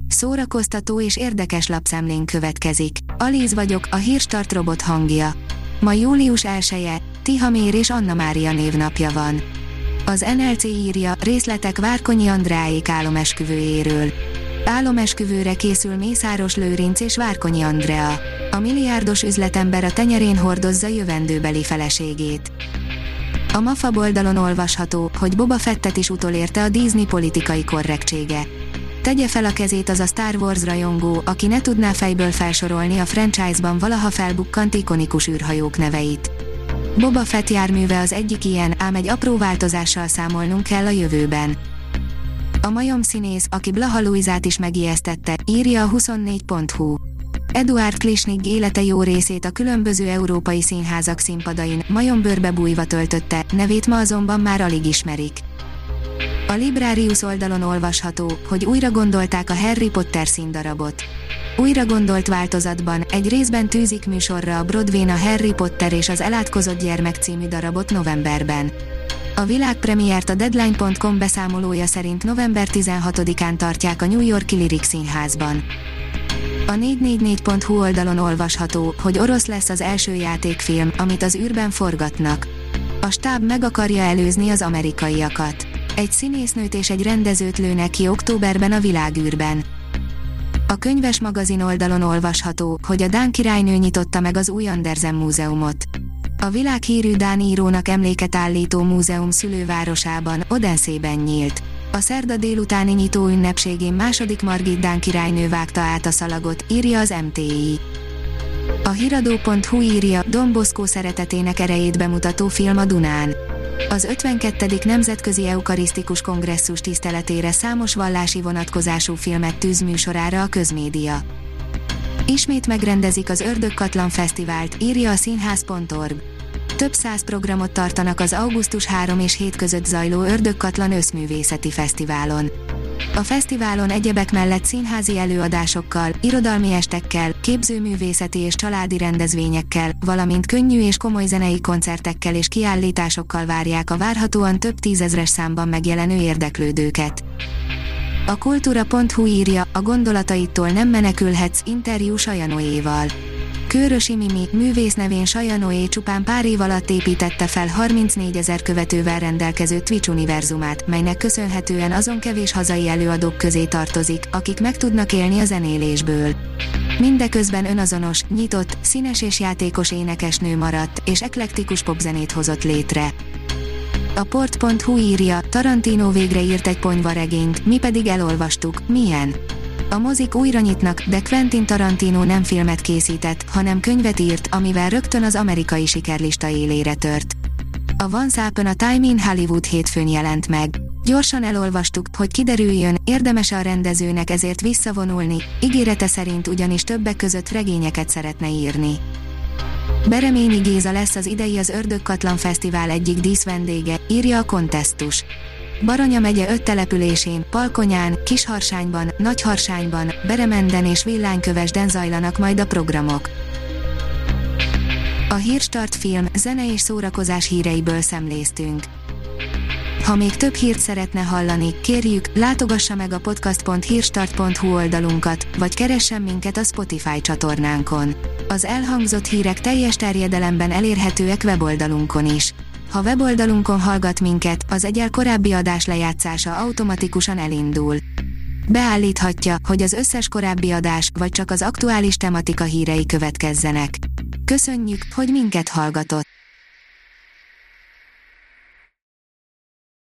Szórakoztató és érdekes lapszemlén következik. Alíz vagyok, a Hírstart robot hangja. Ma július 1-e, Tihamér és Anna Mária névnapja van. Az NLC írja, részletek Várkonyi Andreáék álomesküvőjéről. Álomesküvőre készül Mészáros Lőrinc és Várkonyi Andrea. A milliárdos üzletember a tenyerén hordozza jövendőbeli feleségét. A MAFA oldalon olvasható, hogy Boba Fettet is utolérte a Disney politikai korrektsége. Tegye fel a kezét az a Star Wars rajongó, aki ne tudná fejből felsorolni a franchise-ban valaha felbukkant ikonikus űrhajók neveit. Boba Fett járműve az egyik ilyen, ám egy apró változással számolnunk kell a jövőben. A majomszínész, aki Blaha Luizát is megijesztette, írja a 24.hu. Eduard Klisnig élete jó részét a különböző európai színházak színpadain, majombőrbe bújva töltötte, nevét ma azonban már alig ismerik. A Librarius oldalon olvasható, hogy újra gondolták a Harry Potter színdarabot. Újra gondolt változatban, egy részben tűzik műsorra a Broadwayn a Harry Potter és az elátkozott gyermek című darabot novemberben. A világpremiért a Deadline.com beszámolója szerint november 16-án tartják a New York-i Lyric Színházban. A 444.hu oldalon olvasható, hogy orosz lesz az első játékfilm, amit az űrben forgatnak. A stáb meg akarja előzni az amerikaiakat. Egy színésznőt és egy rendezőt lőnek ki októberben a világűrben. A könyves magazin oldalon olvasható, hogy a dán királynő nyitotta meg az új Andersen múzeumot. A világhírű dán írónak emléket állító múzeum szülővárosában, Odenszében nyílt. A szerda délutáni nyitó ünnepségén második Margit dán királynő vágta át a szalagot, írja az MTI. A hiradó.hu írja, Don Bosco szeretetének erejét bemutató film a Dunán. Az 52. Nemzetközi Eukarisztikus Kongresszus tiszteletére számos vallási vonatkozású filmet tűz műsorára a közmédia. Ismét megrendezik az Ördögkatlan Fesztivált, írja a színház.org. Több száz programot tartanak az augusztus 3 és 7 között zajló Ördögkatlan Összművészeti Fesztiválon. A fesztiválon egyebek mellett színházi előadásokkal, irodalmi estekkel, képzőművészeti és családi rendezvényekkel, valamint könnyű és komoly zenei koncertekkel és kiállításokkal várják a várhatóan több tízezres számban megjelenő érdeklődőket. A kultúra.hu írja, a gondolataitól nem menekülhetsz, interjú Sajanoéval. Kőrösi Mimi, művész nevén Sajanoé csupán pár év alatt építette fel 34 000 követővel rendelkező Twitch univerzumát, melynek köszönhetően azon kevés hazai előadók közé tartozik, akik meg tudnak élni a zenélésből. Mindeközben önazonos, nyitott, színes és játékos énekesnő maradt, és eklektikus popzenét hozott létre. A port.hu írja, Tarantino végre írt egy ponyvaregényt, mi pedig elolvastuk, milyen? A mozik újra nyitnak, de Quentin Tarantino nem filmet készített, hanem könyvet írt, amivel rögtön az amerikai sikerlista élére tört. A Once Upon a Time in Hollywood hétfőn jelent meg. Gyorsan elolvastuk, hogy kiderüljön, érdemes a rendezőnek ezért visszavonulni, ígérete szerint ugyanis többek között regényeket szeretne írni. Bereményi Géza lesz az idei az Ördögkatlan Fesztivál egyik díszvendége, írja a Kontesztus. Baranya megye 5 településén, Palkonyán, Kisharsányban, Nagyharsányban, Beremenden és Villánykövesden zajlanak majd a programok. A Hírstart film, zene és szórakozás híreiből szemléztünk. Ha még több hírt szeretne hallani, kérjük, látogassa meg a podcast.hírstart.hu oldalunkat, vagy keressen minket a Spotify csatornánkon. Az elhangzott hírek teljes terjedelemben elérhetőek weboldalunkon is. Ha weboldalunkon hallgat minket, az egyel korábbi adás lejátszása automatikusan elindul. Beállíthatja, hogy az összes korábbi adás, vagy csak az aktuális tematika hírei következzenek. Köszönjük, hogy minket hallgatott!